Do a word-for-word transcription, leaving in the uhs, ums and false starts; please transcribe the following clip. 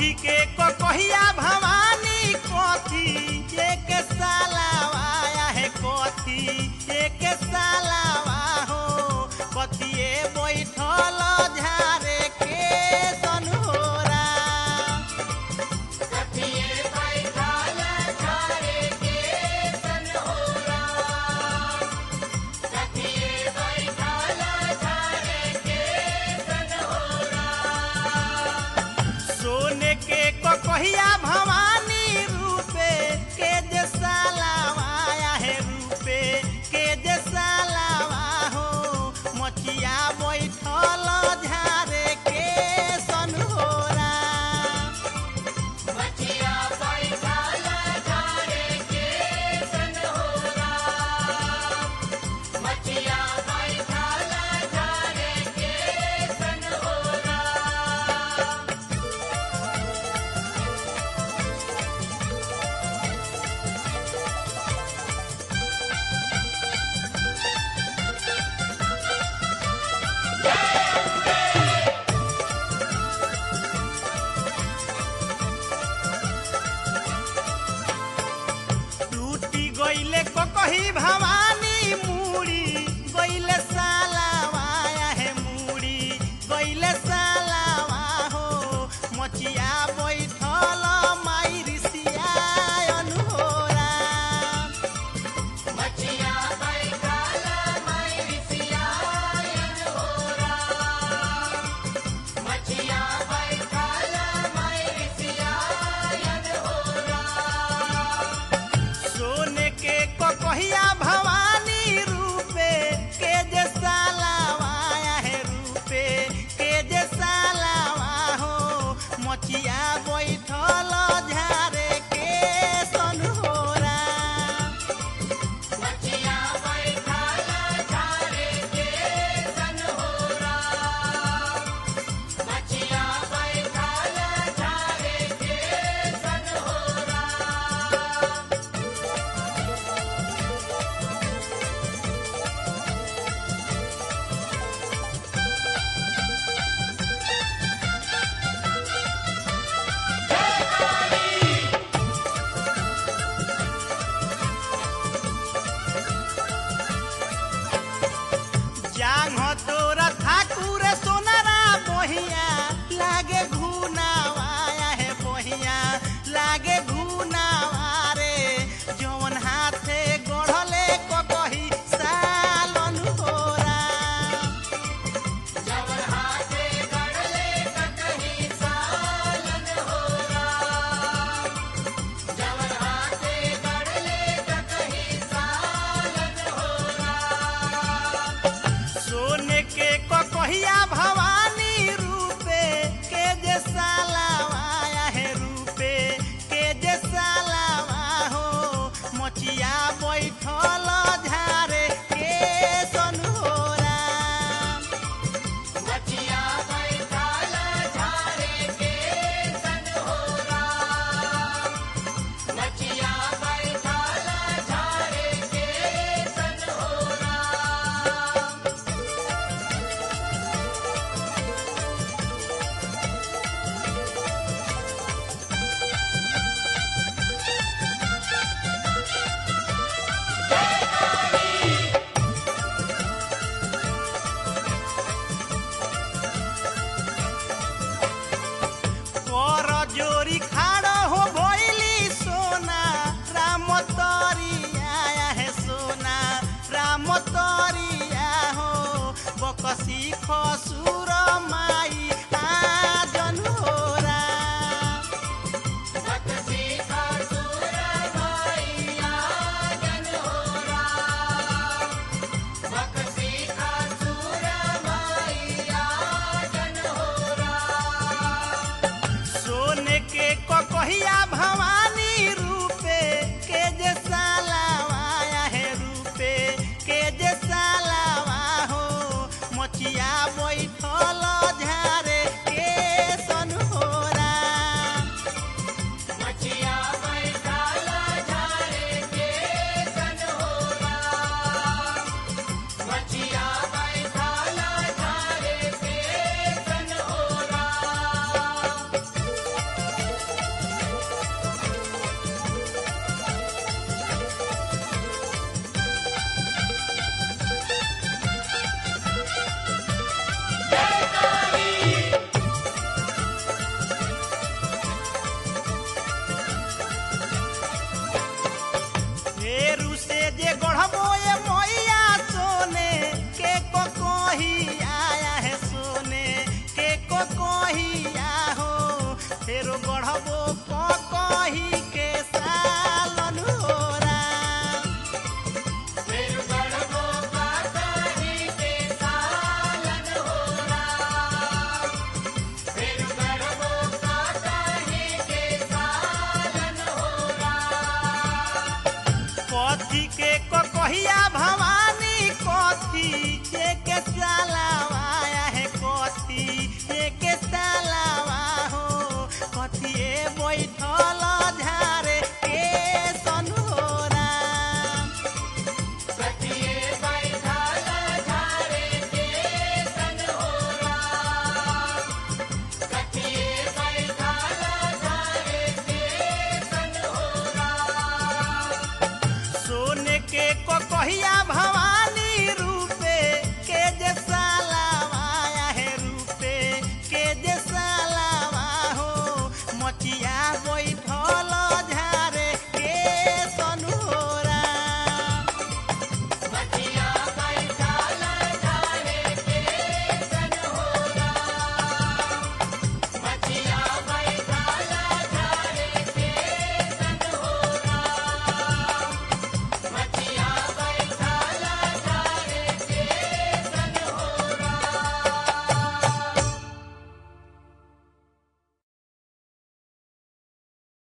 कथी के कहिया भवानी कथी एक सालावा है कथी एक सालावा हो कथिए बैठल झारे के सनहोरा कथिए बैठल झारे के सनहोरा कथिए बैठल झारे के सनहोरा सोने के कहिया भवानी रूपे के जे सालावा है रूपे के जे सालावा हो मचिया बैठल झारे के सनहोरा मचिया बैठल झारे के सनहोरा मचिया बैठल झारे के सनहोरा टूटी गईले कही भवानी मूड़ी गईले सालावा है मूड़ी गईले सालावा हो मचिया बैठल माई ऋषिया अनहोरा मचिया बैठल माई ऋषिया अनहोरा मचिया बैठल माई ऋषिया अनहोरा सोने के कहिया भवानी रूपे के जे सालावा है रूपे के जे सालावा हो मचिया बैठल झारे के सनहोरा मचिया बैठल झारे के सनहोरा मचिया बैठल झारे के सनहोरा जांग तोरा ठाकुर सोनारा बहिया लागे घुनावा है बहिया लागे घुनावा रे जौन हाथे गढ़ले कही सालन होरा जवन हाथे गढ़ले ककही सालन होरा जवन हाथे गढ़ले ककही सालन होरा सोने के कहिया भवानी रूपे के जे सालावा है रूपे के जे सालावा हो मचिया बैठल झारे के सनहोरा मचिया बैठल झारे के सनहोरा मचिया बैठल झारे के सनहोरा कर जोरी खाड़ हो भइली सोना राम तरिया है सोना राम तरिया हो बकसी खसुर माई आजन होरा बकसी खसुर माईया जनहोरा बकसी खसुर माईया जनहोरा सोने के कहिया भवानी रूपे के जे सालावा है रूपे के जे सालावा हो मचिया बैठल फेरो गढ़बो कही के सालन हो राम। फिर गढ़बो कही के सालन हो राम। फिर गढ़बो कही के सालन हो राम। कथी के कहिया भवानी कथी के सालावाया है कथी के सालावा हो कथिए बैठल झारे के सनहोरा। कथिए बैठल झारे के सन हो राम। कथिए बैठल झारे के सन हो राम। सोने के कहिया भवानी रूपे के जे सालावाया है रूपे के जे सालावा हो मचिया बोई